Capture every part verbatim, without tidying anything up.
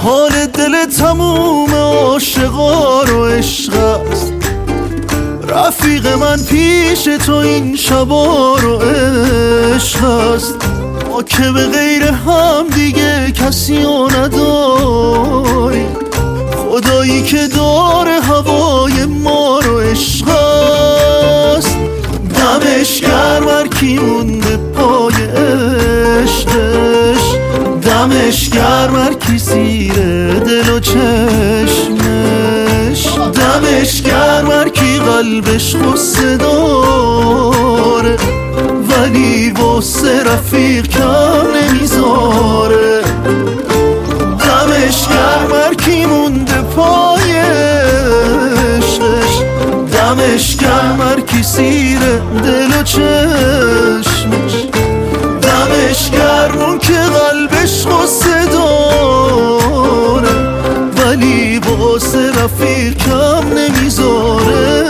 حال دل تموم عاشقا رو عشق است. رفیق من پیش تو این شبا رو عشق است. ما که به غیر هم دیگه کسی رو نداری، خدایی که داره هوای ما رو عشق است. دمش گرم هر کی مونده پای عشقش، دمش گرم هر کی زیر دل و چشمش، دمش گرم هر کی قلبش غصه داره ولی واسه رفیق کم نمیذاره. دمش گرم هر کی مونده پای عشقش، دمش گرم هر کی زیر دل و چشمش، دمش گرم اون که قلبش غصه داره ولی واسه رفیق کم نمیذاره.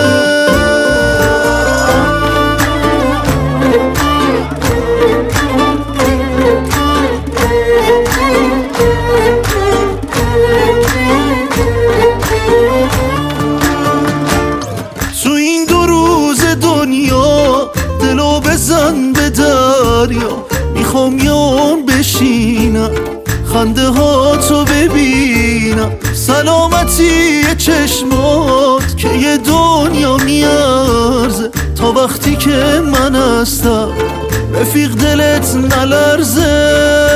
تو این دو روز دنیا دلو بزن به دریا، میخوام یه عمر بشینم خنده ها تو ببینم، سلامتی چشمات که یه دنیا میارزه، تا وقتی که من هستم رفیق دلت نلرزه.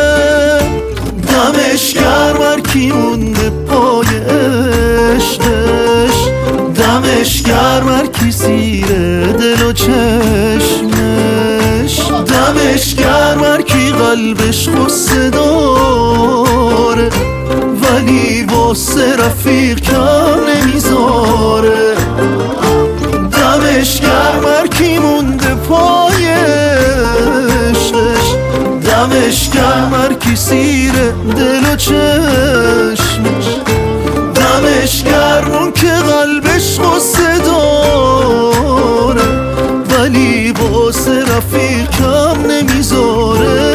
دمش گرم هر کی مونده پای عشقش، دمش گرم هر کی زیر دل و چشمش، دمش گرم هر کی قلبش غصه داره ولی واسه رفیق کم نمیذاره. دمش گرم هر کی مونده پای عشقش، دمش گرم هر کی زیر دل و چشمش، دمش گرم اون که قلبش غصه داره ولی واسه رفیق کم نمیذاره.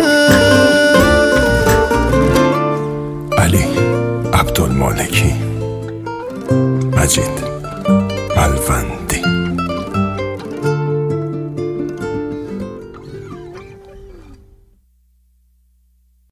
علی عبدالمالکی، مجید.